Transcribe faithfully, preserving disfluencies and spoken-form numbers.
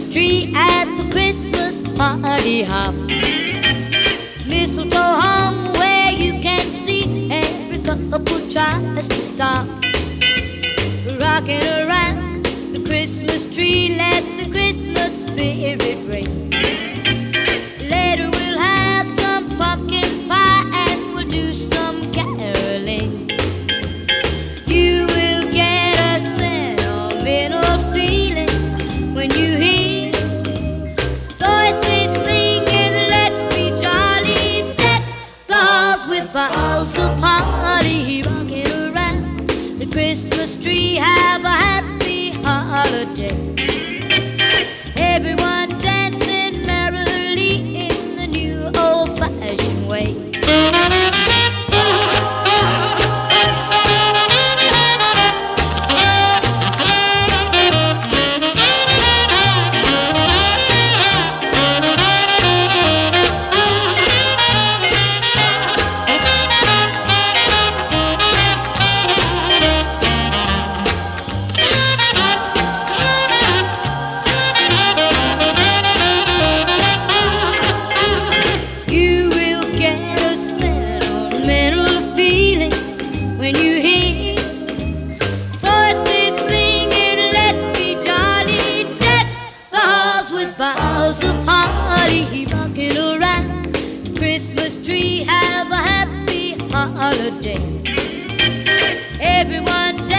tree at the Christmas party hop. Mistletoe hung where you can see every couple tries to stop. Rocking around the Christmas tree, let the Christmas spirit ring. Later we'll have some pumpkin pie and we'll do some caroling. You will get a sentimental feeling when you hear voices singing, let's be jolly, deck the halls with boughs of holly. Rocking around the Christmas tree, have a happy holiday. Everyone dancing merrily in the new old-fashioned way. When you hear voices singing, let's be jolly, deck the halls with boughs of holly. Rocking around the Christmas tree, have a happy holiday. Everyone